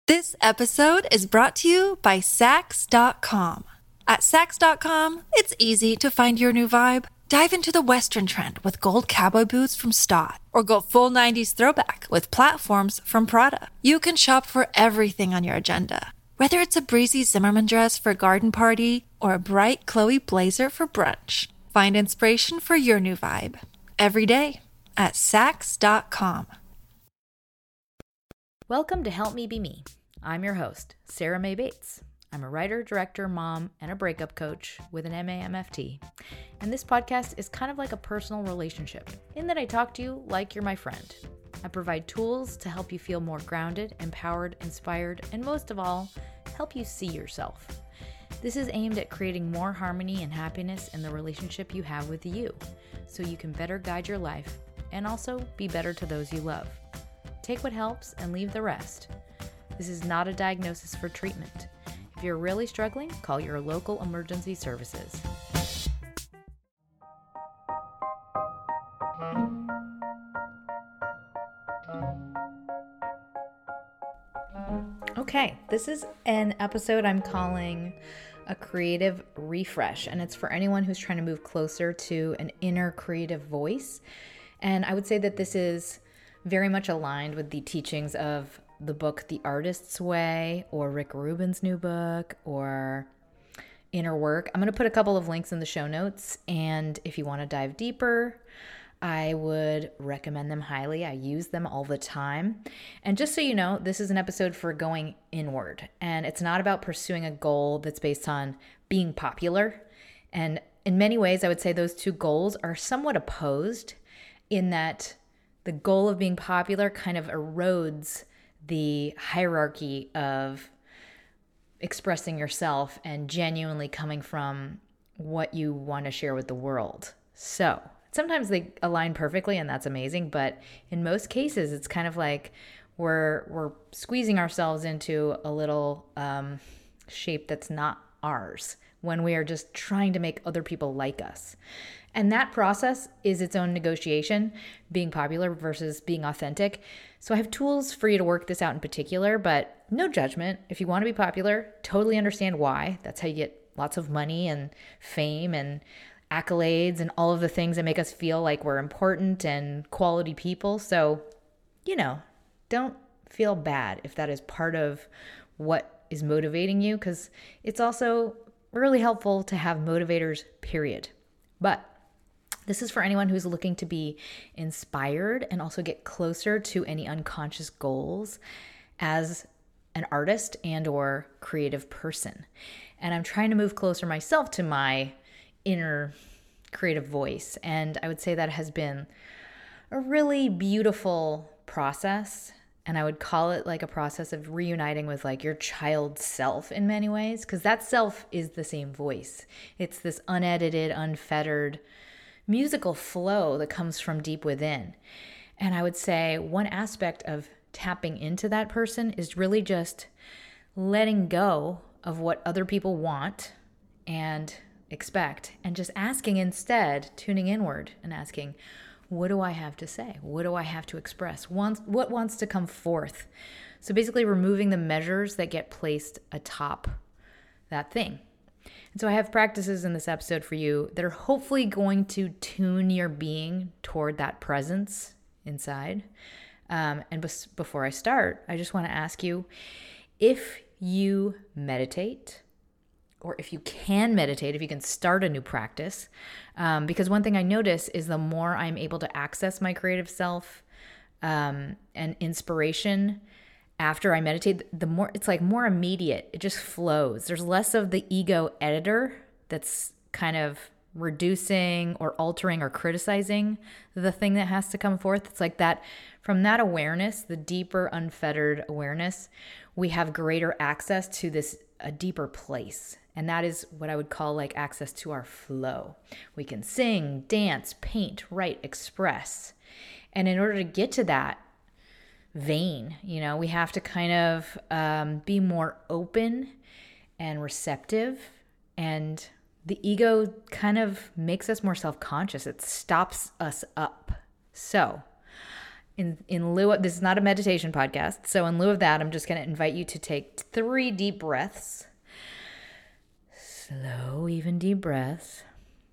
This episode is brought to you by Sax.com. At Sax.com, it's easy to find your new vibe. Dive into the Western trend with gold cowboy boots from Stott, or go full 90s throwback with platforms from Prada. You can shop for everything on your agenda, whether it's a breezy Zimmermann dress for a garden party or a bright Chloe blazer for brunch. Find inspiration for your new vibe every day at Sax.com. Welcome to Help Me Be Me. I'm your host, Sarah Mae Bates. I'm a writer, director, mom, and a breakup coach with an MAMFT. And this podcast is kind of like a personal relationship in that I talk to you like you're my friend. I provide tools to help you feel more grounded, empowered, inspired, and most of all, help you see yourself. This is aimed at creating more harmony and happiness in the relationship you have with you, so you can better guide your life and also be better to those you love. Take what helps and leave the rest. This is not a diagnosis for treatment. If you're really struggling, call your local emergency services. Okay, this is an episode I'm calling a creative refresh, and it's for anyone who's trying to move closer to an inner creative voice. And I would say that this is very much aligned with the teachings of the book The Artist's Way, or Rick Rubin's new book, or Inner Work. I'm going to put a couple of links in the show notes, and if you want to dive deeper, I would recommend them highly. I use them all the time. And just so you know, this is an episode for going inward, and it's not about pursuing a goal that's based on being popular. And in many ways, I would say those two goals are somewhat opposed, in that the goal of being popular kind of erodes the hierarchy of expressing yourself and genuinely coming from what you want to share with the world. So sometimes they align perfectly, and that's amazing. But in most cases, it's kind of like we're squeezing ourselves into a little shape that's not ours when we are just trying to make other people like us. And that process is its own negotiation, being popular versus being authentic. So I have tools for you to work this out in particular, but no judgment. If you want to be popular, totally understand why. That's how you get lots of money and fame and accolades and all of the things that make us feel like we're important and quality people. So, don't feel bad if that is part of what is motivating you, because it's also really helpful to have motivators, period. But this is for anyone who's looking to be inspired and also get closer to any unconscious goals as an artist and or creative person. And I'm trying to move closer myself to my inner creative voice. And I would say that has been a really beautiful process. And I would call it like a process of reuniting with like your child self in many ways, because that self is the same voice. It's this unedited, unfettered musical flow that comes from deep within. And I would say one aspect of tapping into that person is really just letting go of what other people want and expect, and just asking instead, tuning inward and asking, what do I have to say? What do I have to express? What wants to come forth? So basically removing the measures that get placed atop that thing. And so I have practices in this episode for you that are hopefully going to tune your being toward that presence inside. Before I start, I just want to ask you, if you meditate, or if you can meditate, if you can start a new practice, because one thing I notice is the more I'm able to access my creative self and inspiration after I meditate, the more it's like more immediate. It just flows. There's less of the ego editor that's kind of reducing or altering or criticizing the thing that has to come forth. It's like that, from that awareness, the deeper unfettered awareness, we have greater access to a deeper place. And that is what I would call like access to our flow. We can sing, dance, paint, write, express. And in order to get to that vein, we have to kind of be more open and receptive. And the ego kind of makes us more self-conscious. It stops us up. So In lieu of, this is not a meditation podcast, so in lieu of that, I'm just going to invite you to take 3 deep breaths. Slow, even deep breaths.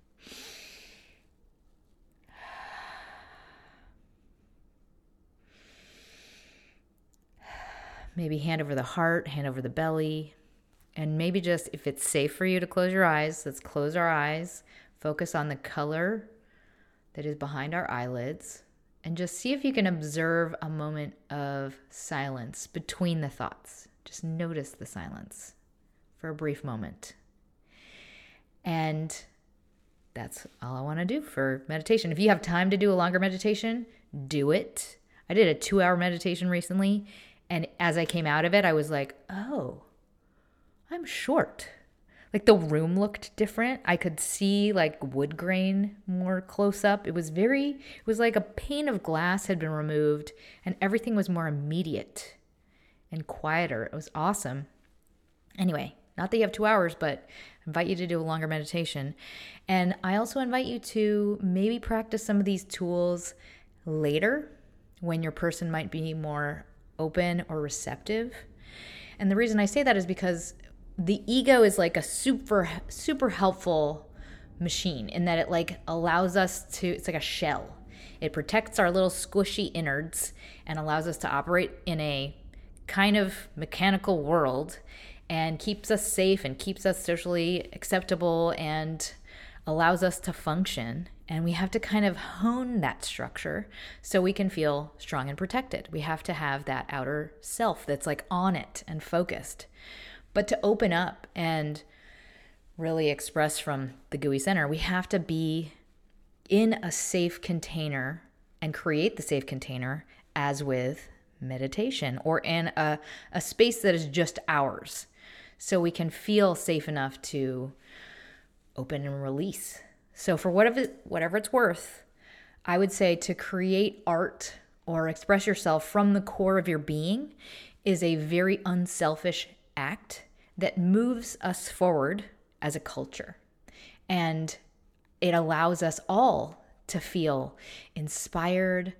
Maybe hand over the heart, hand over the belly. And maybe just, if it's safe for you to close your eyes, let's close our eyes. Focus on the color that is behind our eyelids. And just see if you can observe a moment of silence between the thoughts. Just notice the silence for a brief moment. And that's all I want to do for meditation. If you have time to do a longer meditation, do it. I did a 2-hour meditation recently. And as I came out of it, I was like, oh, I'm short. Like the room looked different. I could see like wood grain more close up. It was like a pane of glass had been removed and everything was more immediate and quieter. It was awesome. Anyway, not that you have 2 hours, but I invite you to do a longer meditation. And I also invite you to maybe practice some of these tools later when your person might be more open or receptive. And the reason I say that is because the ego is like a super helpful machine in that it like allows us to, it's like a shell. It protects our little squishy innards and allows us to operate in a kind of mechanical world and keeps us safe and keeps us socially acceptable and allows us to function. And we have to kind of hone that structure so we can feel strong and protected. We have to have that outer self that's like on it and focused. But to open up and really express from the gooey center, we have to be in a safe container and create the safe container as with meditation or in a space that is just ours. So we can feel safe enough to open and release. So for whatever it's worth, I would say to create art or express yourself from the core of your being is a very unselfish act that moves us forward as a culture. And it allows us all to feel inspired,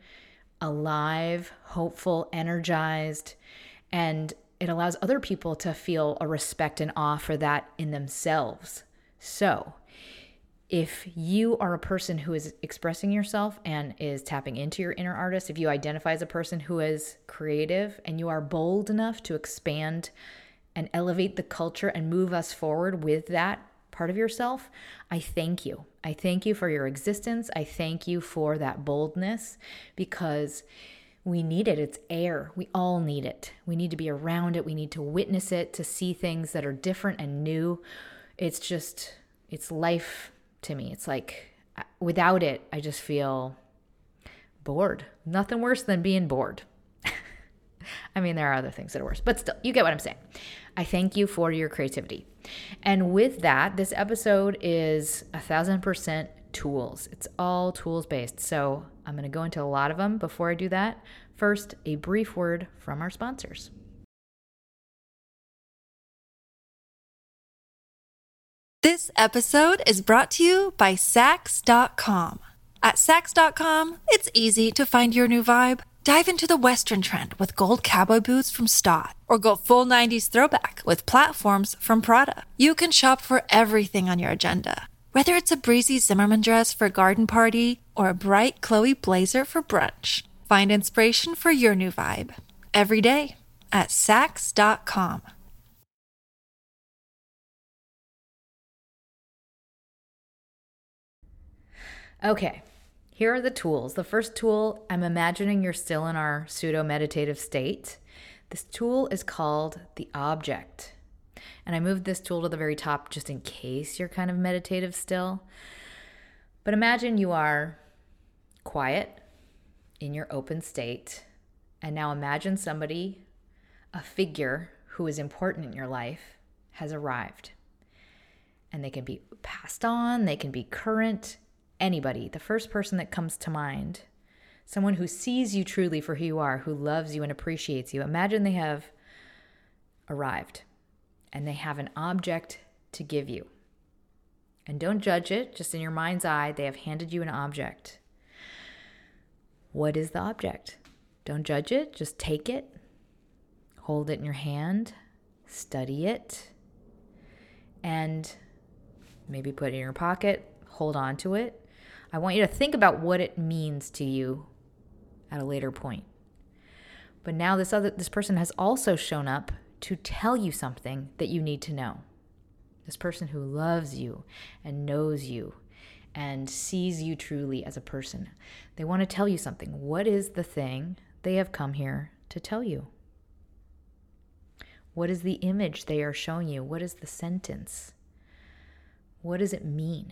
alive, hopeful, energized, and it allows other people to feel a respect and awe for that in themselves. So if you are a person who is expressing yourself and is tapping into your inner artist, if you identify as a person who is creative and you are bold enough to expand and elevate the culture and move us forward with that part of yourself, I thank you. I thank you for your existence. I thank you for that boldness because we need it. It's air. We all need it. We need to be around it. We need to witness it, to see things that are different and new. It's life to me. It's like without it, I just feel bored. Nothing worse than being bored. I mean, there are other things that are worse, but still, you get what I'm saying. I thank you for your creativity. And with that, this episode is 1,000% tools. It's all tools based. So I'm going to go into a lot of them. Before I do that, first, a brief word from our sponsors. This episode is brought to you by Saks.com. At Saks.com, it's easy to find your new vibe. Dive into the Western trend with gold cowboy boots from Stott, or go full 90s throwback with platforms from Prada. You can shop for everything on your agenda, whether it's a breezy Zimmermann dress for a garden party or a bright Chloe blazer for brunch. Find inspiration for your new vibe every day at Saks.com. Okay, here are the tools. The first tool, I'm imagining you're still in our pseudo-meditative state. This tool is called the object. And I moved this tool to the very top just in case you're kind of meditative still. But imagine you are quiet in your open state. And now imagine somebody, a figure who is important in your life, has arrived. And they can be passed on, they can be current, anybody, the first person that comes to mind, someone who sees you truly for who you are, who loves you and appreciates you. Imagine they have arrived and they have an object to give you. And don't judge it, just in your mind's eye, they have handed you an object. What is the object? Don't judge it. Just take it. Hold it in your hand. Study it. And maybe put it in your pocket. Hold on to it. I want you to think about what it means to you at a later point. But now this person has also shown up to tell you something that you need to know. This person who loves you and knows you and sees you truly as a person. They want to tell you something. What is the thing they have come here to tell you? What is the image they are showing you? What is the sentence? What does it mean?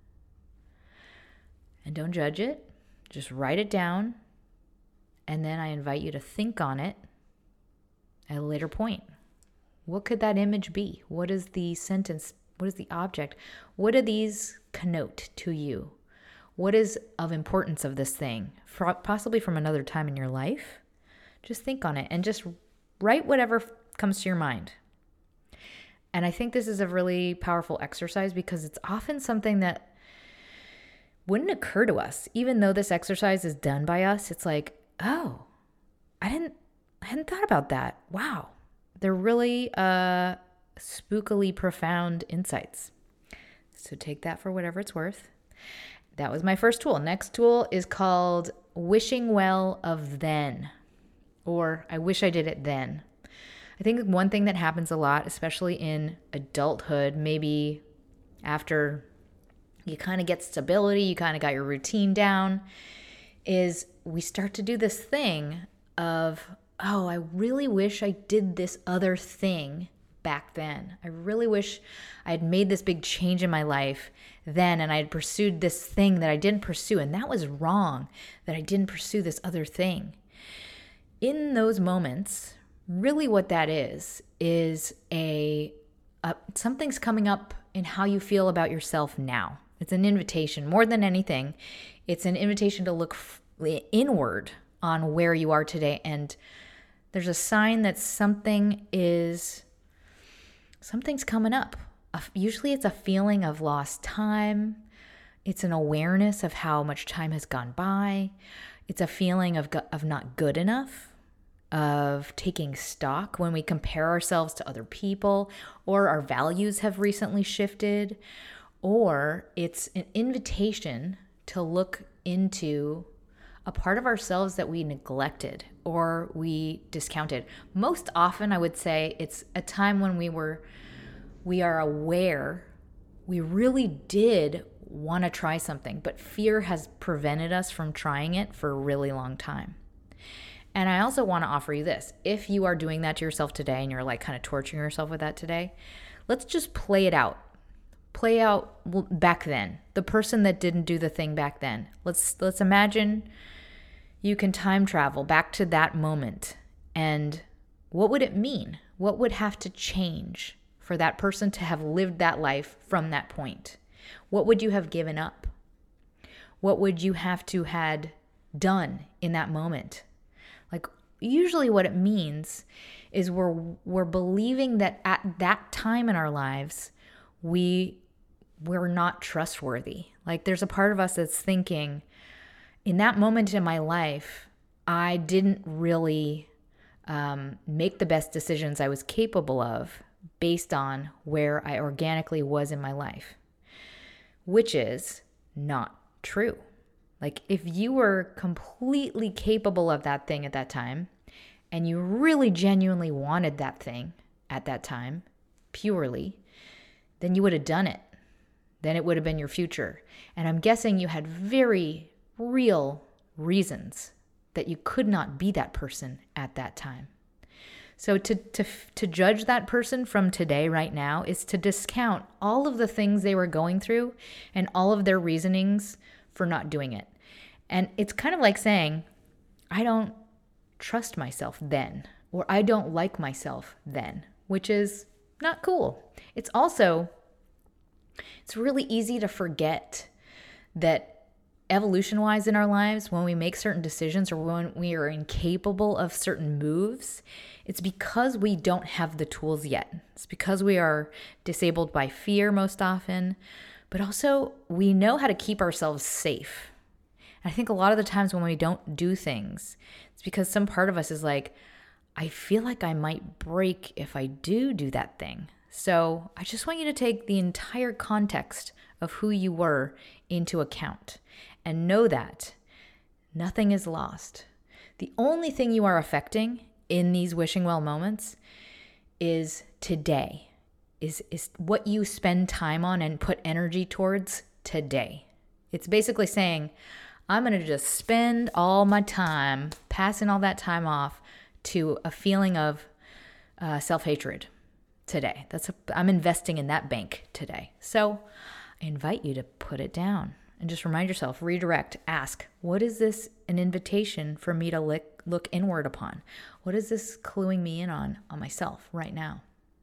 And don't judge it. Just write it down. And then I invite you to think on it at a later point. What could that image be? What is the sentence? What is the object? What do these connote to you? What is of importance of this thing? Possibly from another time in your life. Just think on it and just write whatever comes to your mind. And I think this is a really powerful exercise because it's often something that wouldn't occur to us. Even though this exercise is done by us, it's like, oh, I hadn't thought about that. Wow. They're really spookily profound insights. So take that for whatever it's worth. That was my first tool. Next tool is called Wishing Well of Then, or I wish I did it then. I think one thing that happens a lot, especially in adulthood, maybe after you kind of get stability, you kind of got your routine down, is we start to do this thing of, oh, I really wish I did this other thing back then. I really wish I had made this big change in my life then and I had pursued this thing that I didn't pursue. And that was wrong, that I didn't pursue this other thing. In those moments, really what that is something's coming up in how you feel about yourself now. It's an invitation. More than anything, it's an invitation to look inward on where you are today. And there's a sign that something's coming up. Usually it's a feeling of lost time. It's an awareness of how much time has gone by. It's a feeling of not good enough, of taking stock when we compare ourselves to other people, or our values have recently shifted, or it's an invitation to look into a part of ourselves that we neglected or we discounted. Most often, I would say it's a time when we are aware we really did want to try something, but fear has prevented us from trying it for a really long time. And I also want to offer you this. If you are doing that to yourself today and you're like kind of torturing yourself with that today, let's just play it out. Play out back then, the person that didn't do the thing back then. Let's imagine you can time travel back to that moment. And what would it mean? What would have to change for that person to have lived that life from that point? What would you have given up? What would you have to had done in that moment? Like, usually what it means is we're believing that at that time in our lives, we're not trustworthy. Like, there's a part of us that's thinking, in that moment in my life, I didn't really make the best decisions I was capable of based on where I organically was in my life, which is not true. Like, if you were completely capable of that thing at that time, and you really genuinely wanted that thing at that time, purely, then you would have done it. Then it would have been your future. And I'm guessing you had very real reasons that you could not be that person at that time. So to judge that person from today, right now, is to discount all of the things they were going through and all of their reasonings for not doing it. And it's kind of like saying, I don't trust myself then, or I don't like myself then, which is not cool. It's really easy to forget that evolution-wise in our lives, when we make certain decisions or when we are incapable of certain moves, it's because we don't have the tools yet. It's because we are disabled by fear most often, but also we know how to keep ourselves safe. And I think a lot of the times when we don't do things, it's because some part of us is like, I feel like I might break if I do that thing. So I just want you to take the entire context of who you were into account and know that nothing is lost. The only thing you are affecting in these wishing well moments is today, is what you spend time on and put energy towards today. It's basically saying, I'm going to just spend all my time passing all that time off to a feeling of self-hatred today. I'm investing in that bank today. So I invite you to put it down and just remind yourself, redirect, ask, what is this an invitation for me to look inward upon? What is this cluing me in on myself right now?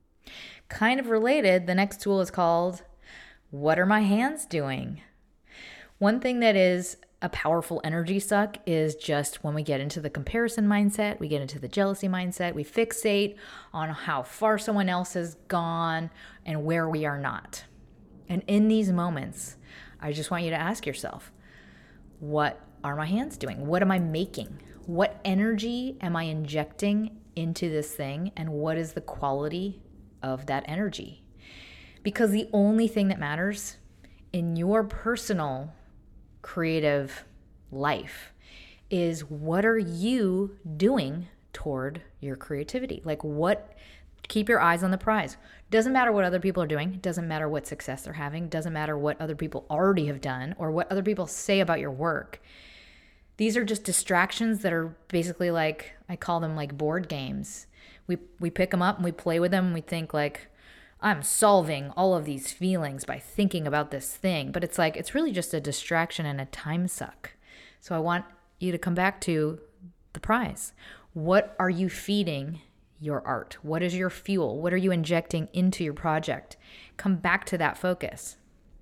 Kind of related, the next tool is called, what are my hands doing? One thing that is a powerful energy suck is just when we get into the comparison mindset, we get into the jealousy mindset, we fixate on how far someone else has gone and where we are not. And in these moments, I just want you to ask yourself, what are my hands doing? What am I making? What energy am I injecting into this thing? And what is the quality of that energy? Because the only thing that matters in your personal creative life is, what are you doing toward your creativity? Like, keep your eyes on the prize. Doesn't matter what other people are doing. Doesn't matter what success they're having. Doesn't matter what other people already have done or what other people say about your work. These are just distractions that are basically like, I call them like board games. We pick them up and we play with them and we think like, I'm solving all of these feelings by thinking about this thing. But it's like, it's really just a distraction and a time suck. So I want you to come back to the prize. What are you feeding your art? What is your fuel? What are you injecting into your project? Come back to that focus.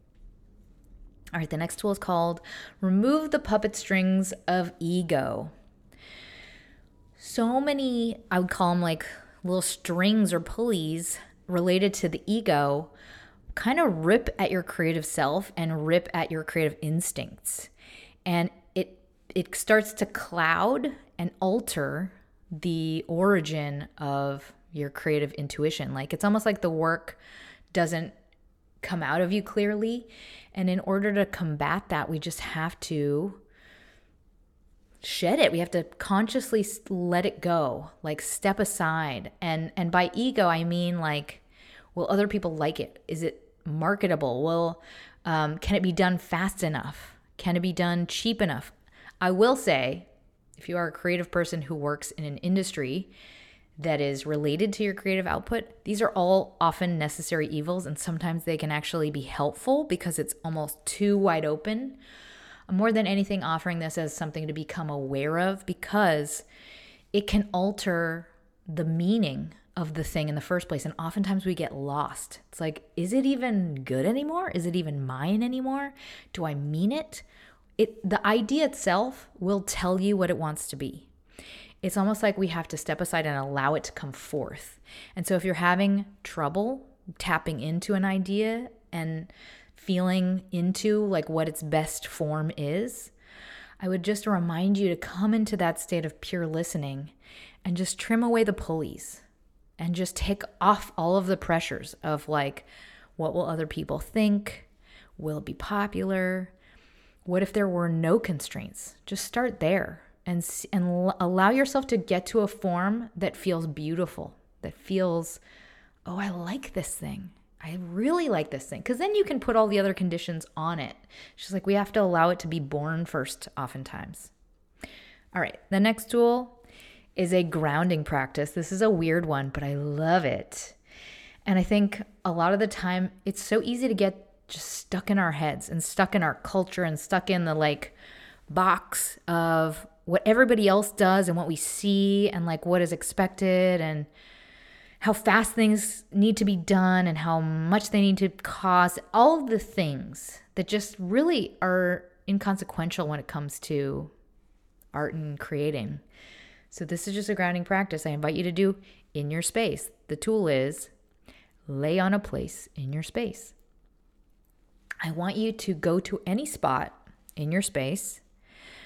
All right, the next tool is called remove the puppet strings of ego. So many, I would call them like little strings or pulleys related to the ego, kind of rip at your creative self and rip at your creative instincts. And it starts to cloud and alter the origin of your creative intuition. Like, it's almost like the work doesn't come out of you clearly. And in order to combat that, we just have to shed it. We have to consciously let it go, like step aside. And by ego, I mean like, will other people like it? Is it marketable? Can it be done fast enough? Can it be done cheap enough? I will say, if you are a creative person who works in an industry that is related to your creative output, these are all often necessary evils, and sometimes they can actually be helpful because it's almost too wide open. I'm more than anything offering this as something to become aware of, because it can alter the meaning of the thing in the first place. And oftentimes we get lost. It's like, is it even good anymore? Is it even mine anymore? Do I mean it? The idea itself will tell you what it wants to be. It's almost like we have to step aside and allow it to come forth. And so if you're having trouble tapping into an idea and feeling into like what its best form is, I would just remind you to come into that state of pure listening and just trim away the pulleys and just take off all of the pressures of like, what will other people think? Will it be popular? What if there were no constraints? Just start there and allow yourself to get to a form that feels beautiful, that feels, oh, I like this thing. I really like this thing. Because then you can put all the other conditions on it. It's just like we have to allow it to be born first oftentimes. All right, the next tool is a grounding practice. This is a weird one, but I love it. And I think a lot of the time it's so easy to get just stuck in our heads and stuck in our culture and stuck in the like box of what everybody else does and what we see and like what is expected and how fast things need to be done and how much they need to cost, all of the things that just really are inconsequential when it comes to art and creating. So this is just a grounding practice I invite you to do in your space. The tool is lay on a place in your space. I want you to go to any spot in your space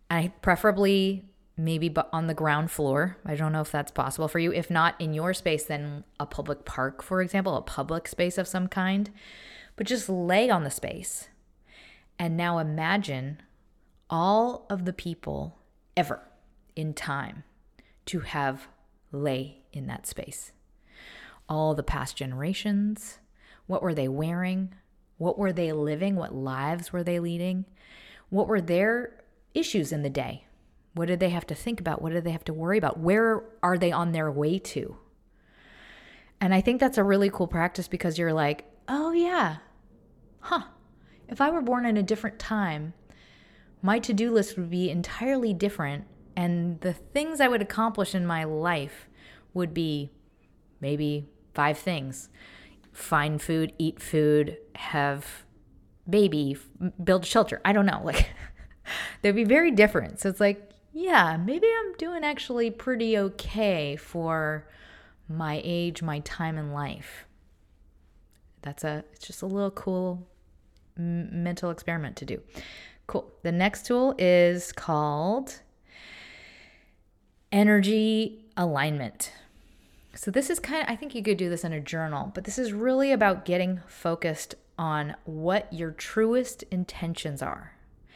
I preferably maybe on the ground floor. I don't know if that's possible for you. If not in your space, then a public park, for example, a public space of some kind. But just lay on the space. And now imagine all of the people ever in time to have lay in that space. All the past generations. What were they wearing? What were they living? What lives were they leading? What were their issues in the day? What did they have to think about? What did they have to worry about? Where are they on their way to? And I think that's a really cool practice because you're like, oh yeah, if I were born in a different time, my to-do list would be entirely different. And the things I would accomplish in my life would be maybe 5 things. Find food, eat food, have baby, build shelter. I don't know. Like, they'd be very different. So it's like, yeah, maybe I'm doing actually pretty okay for my age, my time in life. It's just a little cool mental experiment to do. Cool. The next tool is called energy alignment. So this is I think you could do this in a journal, but this is really about getting focused on what your truest intentions are.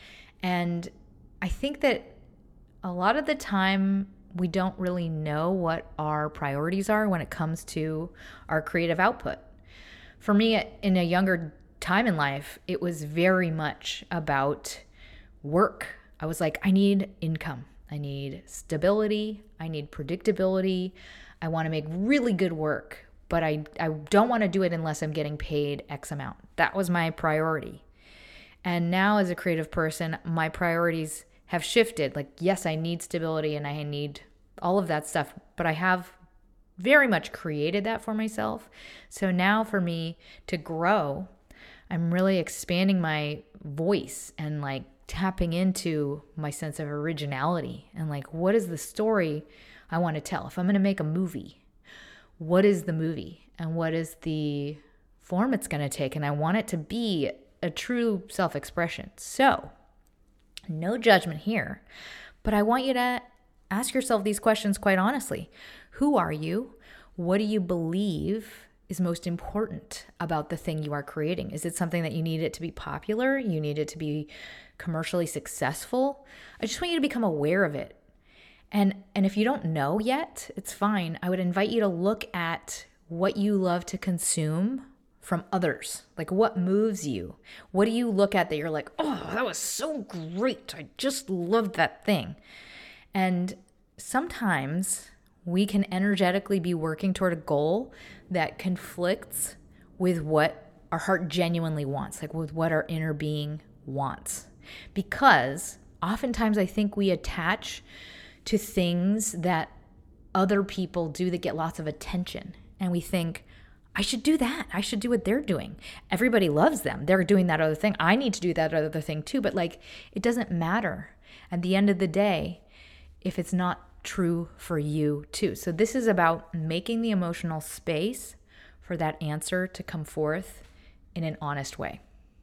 And I think that a lot of the time we don't really know what our priorities are when it comes to our creative output. For me, in a younger time in life, it was very much about work. I was like, I need income. I need stability. I need predictability. I want to make really good work, but I don't want to do it unless I'm getting paid X amount. That was my priority. And now as a creative person, my priorities have shifted. Like, yes, I need stability and I need all of that stuff, but I have very much created that for myself. So now for me to grow, I'm really expanding my voice and like tapping into my sense of originality and like, what is the story I want to tell? If I'm going to make a movie, what is the movie and what is the form it's going to take? And I want it to be a true self-expression. So no judgment here, but I want you to ask yourself these questions quite honestly. Who are you? What do you believe is most important about the thing you are creating? Is it something that you need it to be popular? You need it to be commercially successful? I just want you to become aware of it. And if you don't know yet, it's fine. I would invite you to look at what you love to consume from others. Like, what moves you? What do you look at that you're like, oh, that was so great. I just loved that thing. And sometimes we can energetically be working toward a goal that conflicts with what our heart genuinely wants, like with what our inner being wants. Because oftentimes I think we attach to things that other people do that get lots of attention. And we think, I should do that. I should do what they're doing. Everybody loves them. They're doing that other thing. I need to do that other thing too. But like, it doesn't matter at the end of the day if it's not true for you too. So this is about making the emotional space for that answer to come forth in an honest way.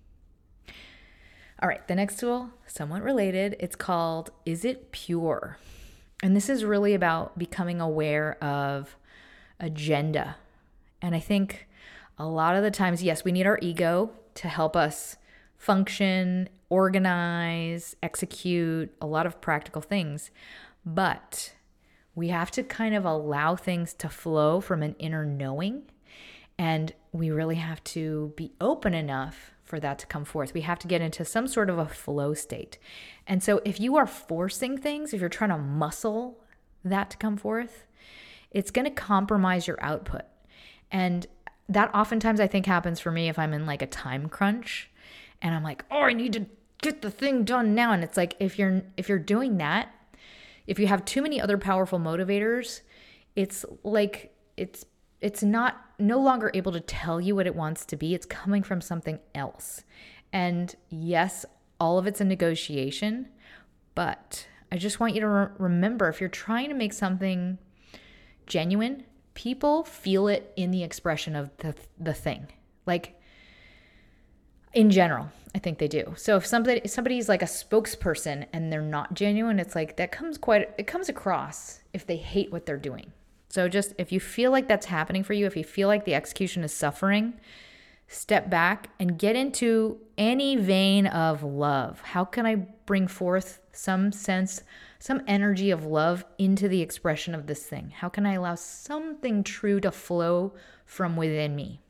All right, the next tool, somewhat related, it's called Is It Pure? And this is really about becoming aware of agenda. And I think a lot of the times, yes, we need our ego to help us function, organize, execute a lot of practical things. But we have to kind of allow things to flow from an inner knowing. And we really have to be open enough for that to come forth. We have to get into some sort of a flow state. And so if you are forcing things, if you're trying to muscle that to come forth, it's going to compromise your output. And that oftentimes I think happens for me if I'm in like a time crunch and I'm like, oh, I need to get the thing done now. And it's like, if you're doing that, if you have too many other powerful motivators, it's like, it's not no longer able to tell you what it wants to be. It's coming from something else. And yes, all of it's a negotiation, but I just want you to remember, if you're trying to make something genuine, people feel it in the expression of the thing. Like, In general, I think they do. So if somebody's like a spokesperson and they're not genuine, it's like it comes across if they hate what they're doing. So just if you feel like that's happening for you, if you feel like the execution is suffering, step back and get into any vein of love. How can I bring forth some sense, some energy of love into the expression of this thing? How can I allow something true to flow from within me?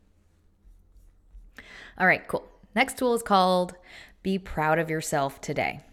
All right, cool. Next tool is called Be Proud of Yourself Today.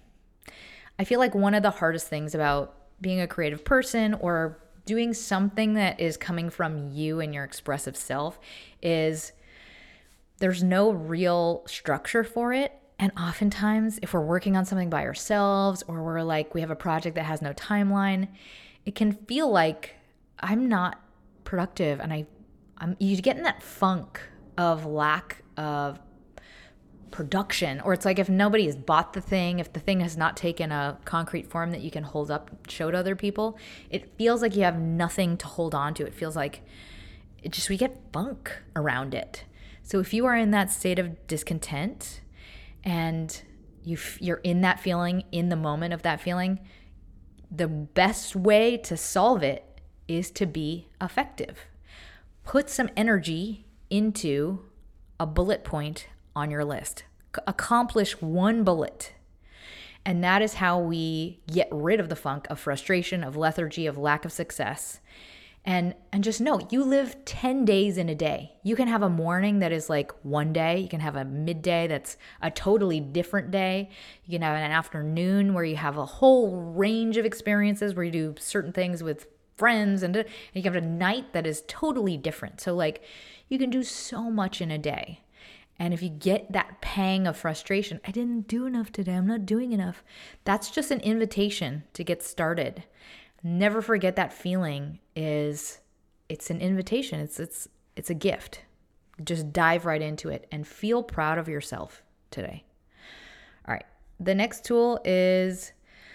I feel like one of the hardest things about being a creative person or doing something that is coming from you and your expressive self is there's no real structure for it. And oftentimes, if we're working on something by ourselves or we have a project that has no timeline, it can feel like I'm not productive. And you get in that funk of lack of production, or it's like if nobody has bought the thing, if the thing has not taken a concrete form that you can hold up, show to other people, it feels like you have nothing to hold on to. It feels like we get funk around it. So if you are in that state of discontent and you're in that feeling, in the moment of that feeling, the best way to solve it is to be effective. Put some energy into a bullet point on your list. Accomplish one bullet. And that is how we get rid of the funk of frustration, of lethargy, of lack of success. And just know, you live 10 days in a day. You can have a morning that is like one day. You can have a midday that's a totally different day. You can have an afternoon where you have a whole range of experiences where you do certain things with friends. And you can have a night that is totally different. So you can do so much in a day. And if you get that pang of frustration, I didn't do enough today, I'm not doing enough, that's just an invitation to get started. Never forget that feeling it's an invitation. It's a gift. Just dive right into it and feel proud of yourself today. All right. The next tool is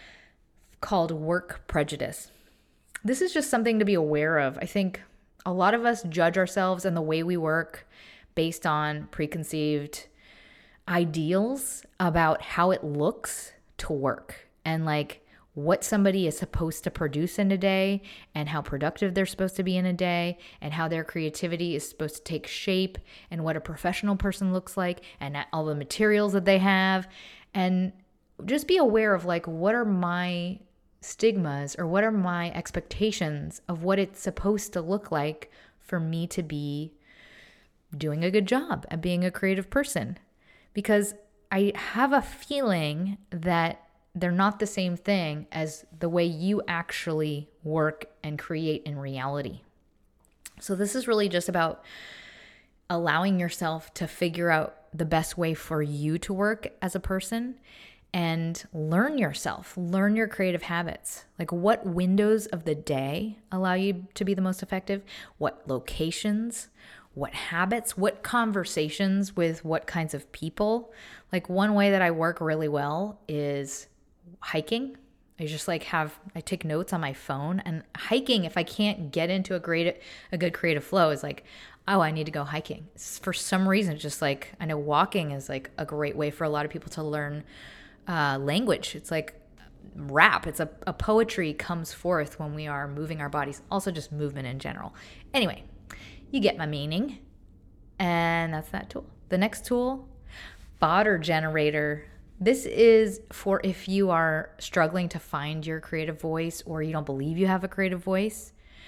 called work prejudice. This is just something to be aware of. I think a lot of us judge ourselves and the way we work based on preconceived ideals about how it looks to work and what somebody is supposed to produce in a day and how productive they're supposed to be in a day and how their creativity is supposed to take shape and what a professional person looks like and all the materials that they have. And just be aware of what are my stigmas or what are my expectations of what it's supposed to look like for me to be doing a good job at being a creative person. Because I have a feeling that they're not the same thing as the way you actually work and create in reality. So this is really just about allowing yourself to figure out the best way for you to work as a person and learn yourself, learn your creative habits. What windows of the day allow you to be the most effective? What locations? What habits? What conversations with what kinds of people? One way that I work really well is hiking. I just I take notes on my phone, and hiking, if I can't get into a good creative flow, is oh, I need to go hiking. For some reason, it's just I know walking is a great way for a lot of people to learn language. It's rap. It's a poetry comes forth when we are moving our bodies. Also just movement in general. Anyway, you get my meaning. And that's that tool. The next tool, fodder generator. This is for if you are struggling to find your creative voice or you don't believe you have a creative voice.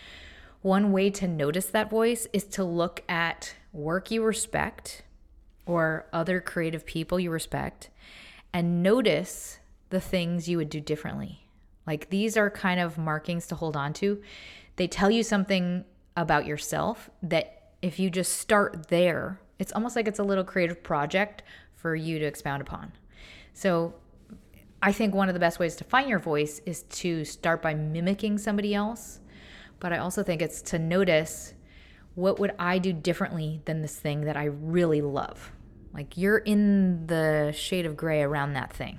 One way to notice that voice is to look at work you respect or other creative people you respect and notice the things you would do differently. These are kind of markings to hold on to. They tell you something about yourself that if you just start there, it's almost like it's a little creative project for you to expound upon. So I think one of the best ways to find your voice is to start by mimicking somebody else. But I also think it's to notice, what would I do differently than this thing that I really love? You're in the shade of gray around that thing.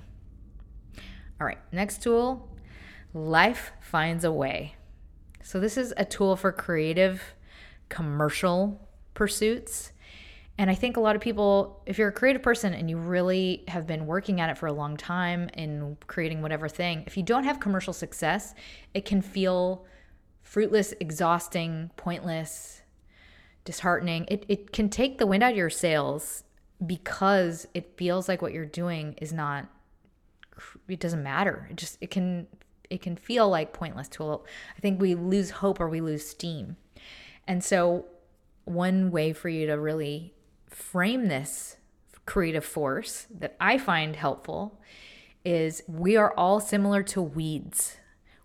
All right, next tool, life finds a way. So this is a tool for creative commercial pursuits. And I think a lot of people, if you're a creative person and you really have been working at it for a long time in creating whatever thing, if you don't have commercial success, it can feel fruitless, exhausting, pointless, disheartening. It can take the wind out of your sails because it feels like what you're doing is not, it doesn't matter. It can feel like pointless I think we lose hope or we lose steam. And so one way for you to really frame this creative force that I find helpful is we are all similar to weeds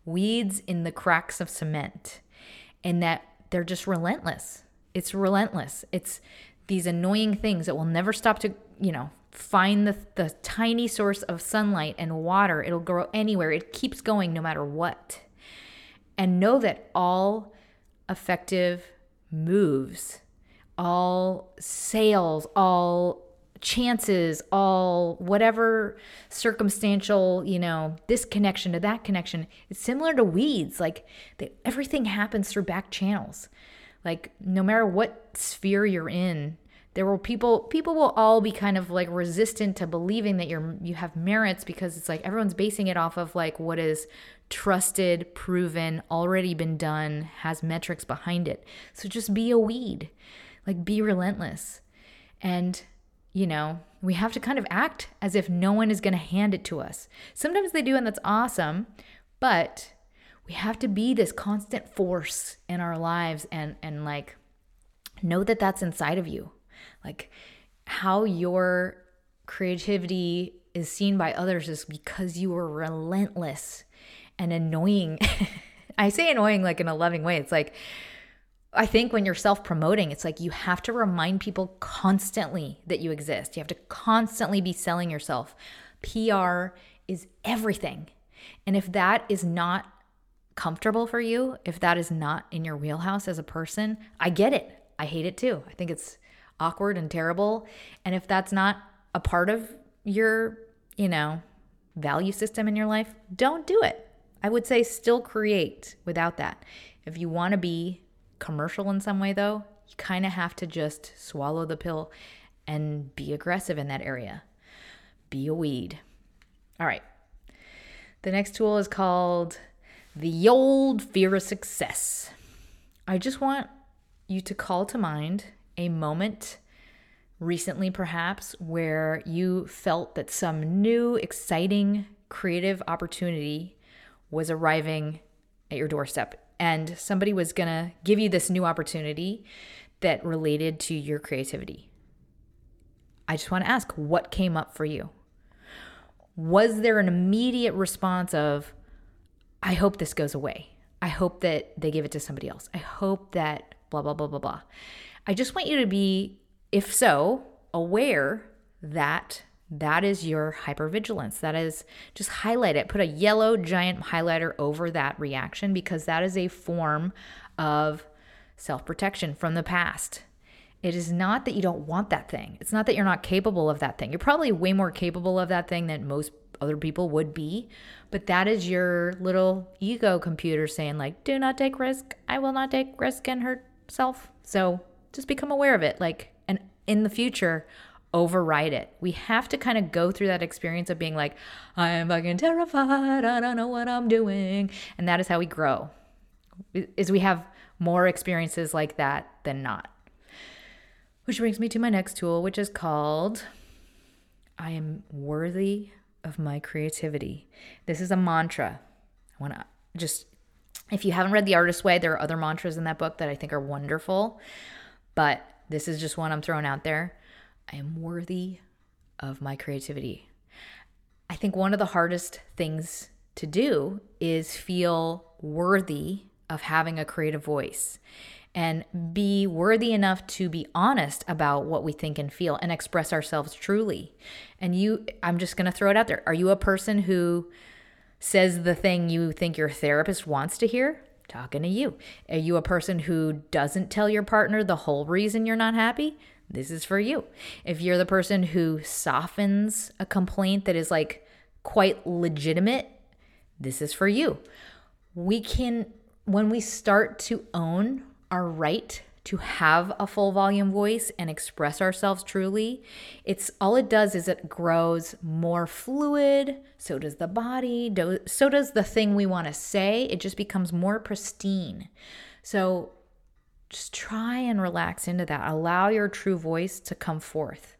in the cracks of cement, and that they're just relentless. It's relentless. It's these annoying things that will never stop to, find the tiny source of sunlight and water. It'll grow anywhere. It keeps going no matter what. And know that all effective moves, all sales, all chances, all whatever circumstantial, this connection to that connection, it's similar to weeds. Like everything happens through back channels. Like no matter what sphere you're in, there will people will all be kind of like resistant to believing that you have merits, because it's like everyone's basing it off of like what is trusted, proven, already been done, has metrics behind it. So just be a weed, like be relentless. And we have to kind of act as if no one is going to hand it to us. Sometimes they do, and that's awesome, but we have to be this constant force in our lives and like know that that's inside of you. Like how your creativity is seen by others is because you are relentless and annoying. I say annoying like in a loving way. It's like, I think when you're self-promoting, it's like you have to remind people constantly that you exist. You have to constantly be selling yourself. PR is everything. And if that is not comfortable for you, if that is not in your wheelhouse as a person, I get it. I hate it too. I think it's awkward and terrible. And if that's not a part of your, value system in your life, don't do it. I would say still create without that. If you want to be commercial in some way, though, you kind of have to just swallow the pill and be aggressive in that area. Be a weed. All right. The next tool is called the old fear of success. I just want you to call to mind a moment recently, perhaps, where you felt that some new, exciting, creative opportunity was arriving at your doorstep, and somebody was going to give you this new opportunity that related to your creativity. I just want to ask, what came up for you? Was there an immediate response of, I hope this goes away. I hope that they give it to somebody else. I hope that blah, blah, blah, blah, blah. I just want you to be, if so, aware that that is your hypervigilance. That is, just highlight it. Put a yellow giant highlighter over that reaction, because that is a form of self-protection from the past. It is not that you don't want that thing. It's not that you're not capable of that thing. You're probably way more capable of that thing than most other people would be. But that is your little ego computer saying like, do not take risk. I will not take risk and hurt self. So just become aware of it. Like, and in the future, override it. We have to kind of go through that experience of being like, I am fucking terrified. I don't know what I'm doing. And that is how we grow, is we have more experiences like that than not. Which brings me to my next tool, which is called, I am worthy of my creativity. This is a mantra. I want to just, if you haven't read The Artist's Way, there are other mantras in that book that I think are wonderful, but this is just one I'm throwing out there. I am worthy of my creativity. I think one of the hardest things to do is feel worthy of having a creative voice, and be worthy enough to be honest about what we think and feel and express ourselves truly. And I'm just going to throw it out there. Are you a person who says the thing you think your therapist wants to hear? Talking to you. Are you a person who doesn't tell your partner the whole reason you're not happy? This is for you. If you're the person who softens a complaint that is like quite legitimate, this is for you. When we start to own our right to have a full volume voice and express ourselves truly. All it does is it grows more fluid. So does the body. So does the thing we want to say. It just becomes more pristine. So just try and relax into that. Allow your true voice to come forth.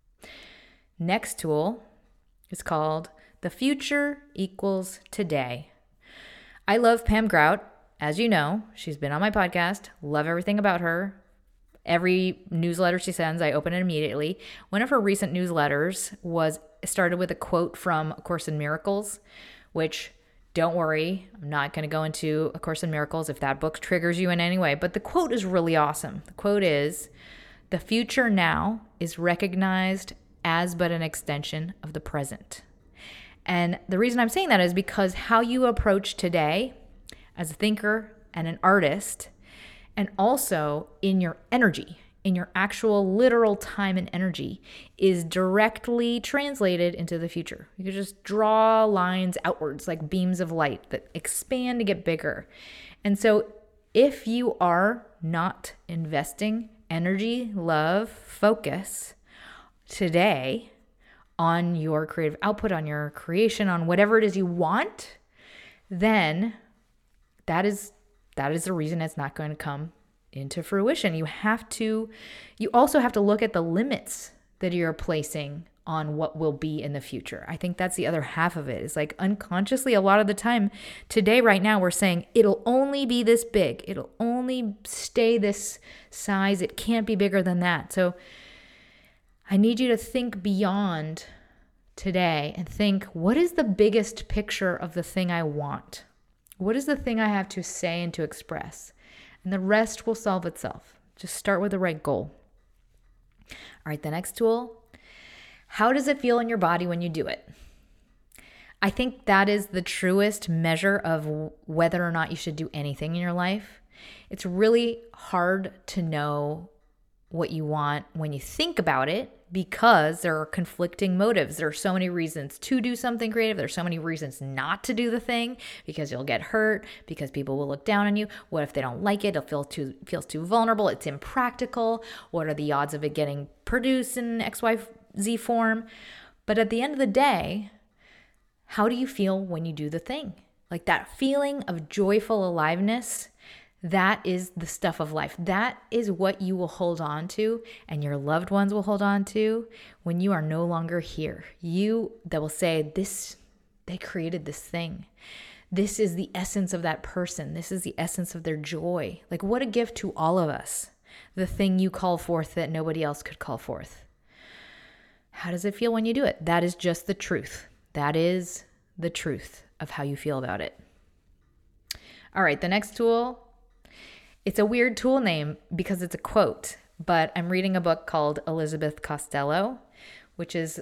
Next tool is called The Future Equals Today. I love Pam Grout. As you know, she's been on my podcast. Love everything about her. Every newsletter she sends, I open it immediately. One of her recent newsletters started with a quote from A Course in Miracles, which, don't worry, I'm not going to go into A Course in Miracles if that book triggers you in any way, but the quote is really awesome. The quote is, "The future now is recognized as but an extension of the present." And the reason I'm saying that is because how you approach today as a thinker and an artist, and also in your energy, in your actual literal time and energy, is directly translated into the future. You could just draw lines outwards like beams of light that expand to get bigger. And so if you are not investing energy, love, focus today on your creative output, on your creation, on whatever it is you want, then that is the reason it's not going to come into fruition. You also have to look at the limits that you're placing on what will be in the future. I think that's the other half of it. It's like unconsciously, a lot of the time today, right now, we're saying it'll only be this big. It'll only stay this size. It can't be bigger than that. So I need you to think beyond today and think, what is the biggest picture of the thing I want? What is the thing I have to say and to express? And the rest will solve itself. Just start with the right goal. All right, the next tool. How does it feel in your body when you do it? I think that is the truest measure of whether or not you should do anything in your life. It's really hard to know what you want when you think about it because there are conflicting motives. There are so many reasons to do something creative. There's so many reasons not to do the thing because you'll get hurt, because people will look down on you. What if they don't like it? It feels too vulnerable. It's impractical. What are the odds of it getting produced in XYZ form? But at the end of the day, how do you feel when you do the thing? Like that feeling of joyful aliveness, that is the stuff of life. That is what you will hold on to and your loved ones will hold on to when you are no longer here. They will say, they created this thing. This is the essence of that person. This is the essence of their joy. Like what a gift to all of us. The thing you call forth that nobody else could call forth. How does it feel when you do it? That is just the truth. That is the truth of how you feel about it. All right, the next tool. It's a weird tool name because it's a quote, but I'm reading a book called Elizabeth Costello, which is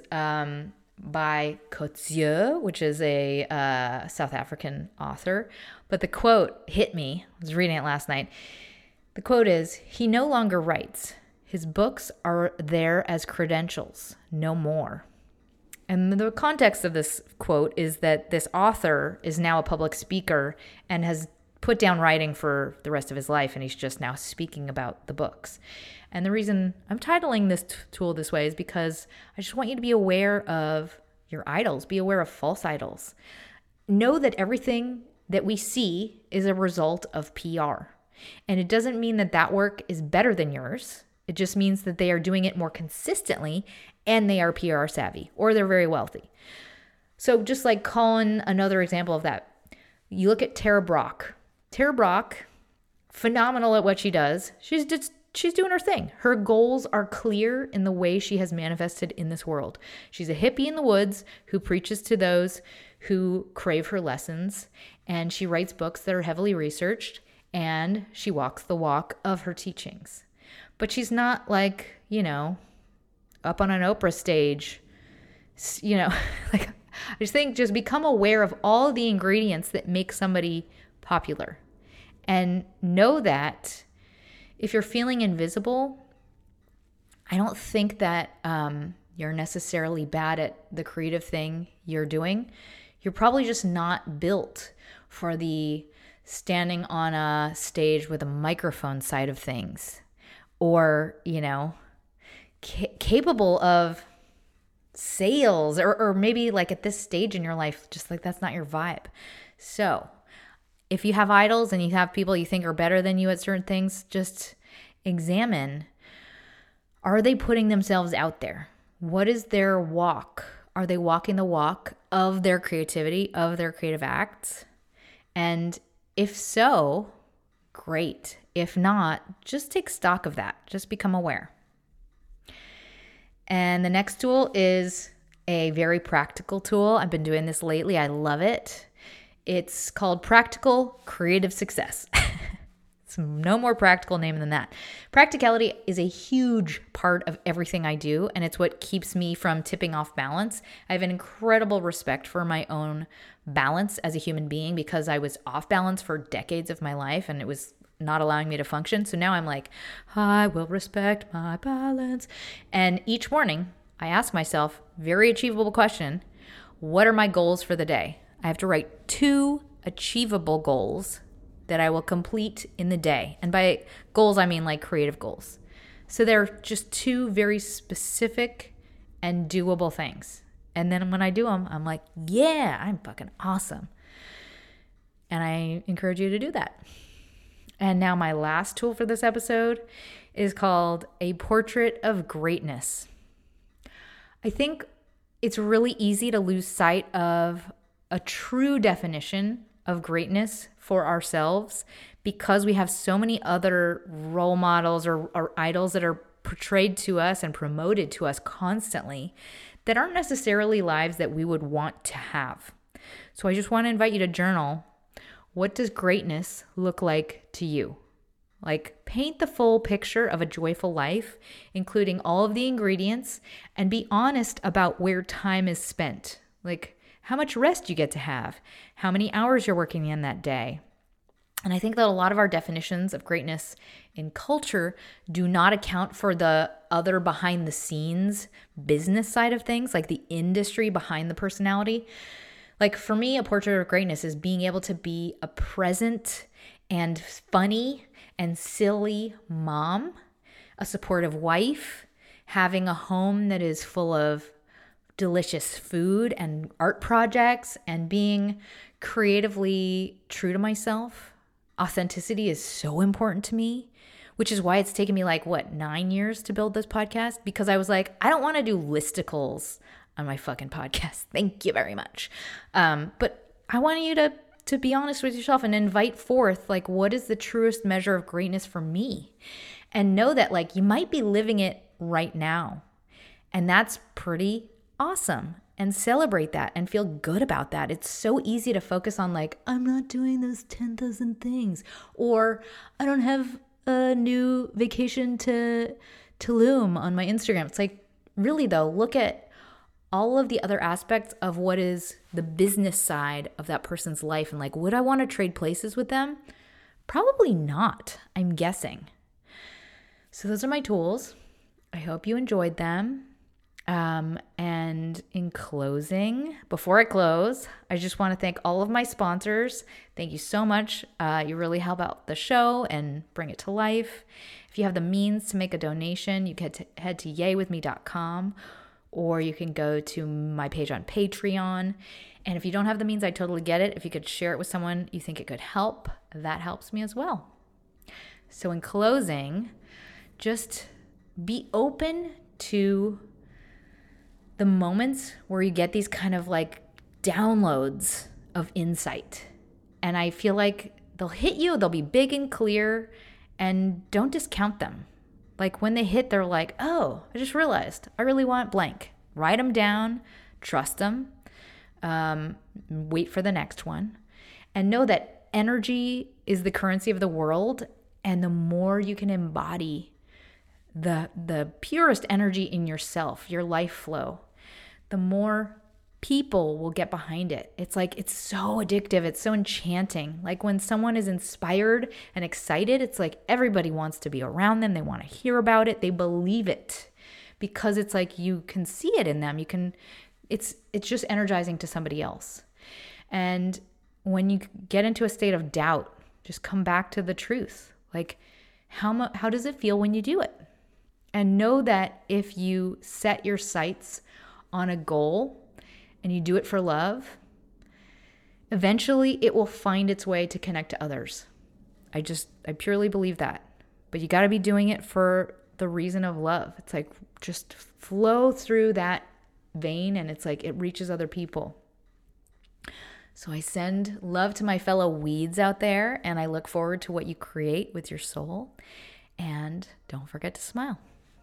by Coetzee, which is a South African author. But the quote hit me. I was reading it last night. The quote is, "He no longer writes. His books are there as credentials, no more." And the context of this quote is that this author is now a public speaker and has put down writing for the rest of his life, and he's just now speaking about the books. And the reason I'm titling this tool this way is because I just want you to be aware of your idols, be aware of false idols. Know that everything that we see is a result of PR. And it doesn't mean that that work is better than yours. It just means that they are doing it more consistently and they are PR savvy or they're very wealthy. So just like calling another example of that, you look at Tara Brach. Tara Brach, phenomenal at what she does. She's doing her thing. Her goals are clear in the way she has manifested in this world. She's a hippie in the woods who preaches to those who crave her lessons, and she writes books that are heavily researched, and she walks the walk of her teachings. But she's not like, up on an Oprah stage, like I just think just become aware of all the ingredients that make somebody popular. And know that if you're feeling invisible, I don't think that you're necessarily bad at the creative thing you're doing. You're probably just not built for the standing on a stage with a microphone side of things. or, capable of sales, or maybe like at this stage in your life, just like that's not your vibe. So if you have idols and you have people you think are better than you at certain things, just examine, are they putting themselves out there? What is their walk? Are they walking the walk of their creativity, of their creative acts? And if so, great. If not, just take stock of that. Just become aware. And the next tool is a very practical tool. I've been doing this lately. I love it. It's called Practical Creative Success. It's no more practical name than that. Practicality is a huge part of everything I do, and it's what keeps me from tipping off balance. I have an incredible respect for my own balance as a human being because I was off balance for decades of my life, and it was not allowing me to function. So now I'm like, I will respect my balance. And each morning I ask myself, very achievable question, what are my goals for the day? I have to write 2 achievable goals that I will complete in the day. And by goals, I mean like creative goals. So they're just 2 very specific and doable things. And then when I do them, I'm like, yeah, I'm fucking awesome. And I encourage you to do that. And now my last tool for this episode is called A Portrait of Greatness. I think it's really easy to lose sight of a true definition of greatness for ourselves because we have so many other role models or idols that are portrayed to us and promoted to us constantly that aren't necessarily lives that we would want to have. So I just want to invite you to journal. What does greatness look like to you? Like, paint the full picture of a joyful life, including all of the ingredients, and be honest about where time is spent. Like, how much rest you get to have, how many hours you're working in that day. And I think that a lot of our definitions of greatness in culture do not account for the other behind the scenes business side of things, like the industry behind the personality. Like for me, a portrait of greatness is being able to be a present and funny and silly mom, a supportive wife, having a home that is full of delicious food and art projects, and being creatively true to myself. Authenticity is so important to me, which is why it's taken me 9 years to build this podcast, because I was like, I don't want to do listicles on my fucking podcast. Thank you very much. But I want you to be honest with yourself and invite forth, what is the truest measure of greatness for me? And know that you might be living it right now. And that's pretty awesome. And celebrate that and feel good about that. It's so easy to focus on I'm not doing those 10,000 things, or I don't have a new vacation to Tulum on my Instagram. It's really though, look at all of the other aspects of what is the business side of that person's life, and would I want to trade places with them? Probably not, I'm guessing. So those are my tools. I hope you enjoyed them. And in closing, before I close, I just want to thank all of my sponsors. Thank you so much. You really help out the show and bring it to life. If you have the means to make a donation, you can head to yaywithme.com, or you can go to my page on Patreon. And if you don't have the means, I totally get it. If you could share it with someone you think it could help, that helps me as well. So in closing, just be open to the moments where you get these kind of downloads of insight. And I feel like they'll hit you, they'll be big and clear, and don't discount them. When they hit, they're oh, I just realized I really want blank. Write them down, trust them, wait for the next one, and know that energy is the currency of the world. And the more you can embody the purest energy in yourself, your life flow, the more people will get behind it. It's so addictive. It's so enchanting. When someone is inspired and excited, it's everybody wants to be around them. They want to hear about it. They believe it because it's you can see it in them. It's just energizing to somebody else. And when you get into a state of doubt, just come back to the truth. How does it feel when you do it? And know that if you set your sights on a goal and you do it for love, eventually it will find its way to connect to others. I purely believe that. But you got to be doing it for the reason of love. It's like just flow through that vein, and it's like it reaches other people. So I send love to my fellow weeds out there, and I look forward to what you create with your soul. And don't forget to smile.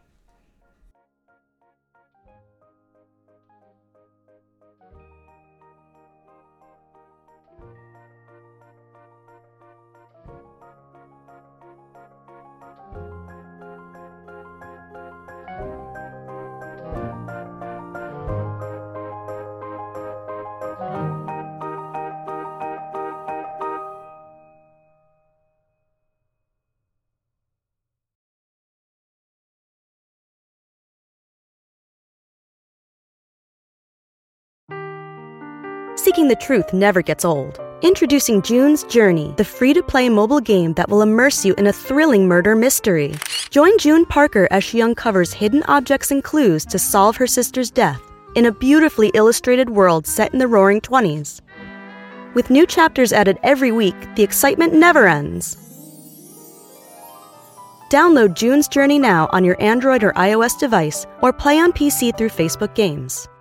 Seeking the truth never gets old. Introducing June's Journey, the free-to-play mobile game that will immerse you in a thrilling murder mystery. Join June Parker as she uncovers hidden objects and clues to solve her sister's death in a beautifully illustrated world set in the Roaring '20s. With new chapters added every week, the excitement never ends. Download June's Journey now on your Android or iOS device, or play on PC through Facebook Games.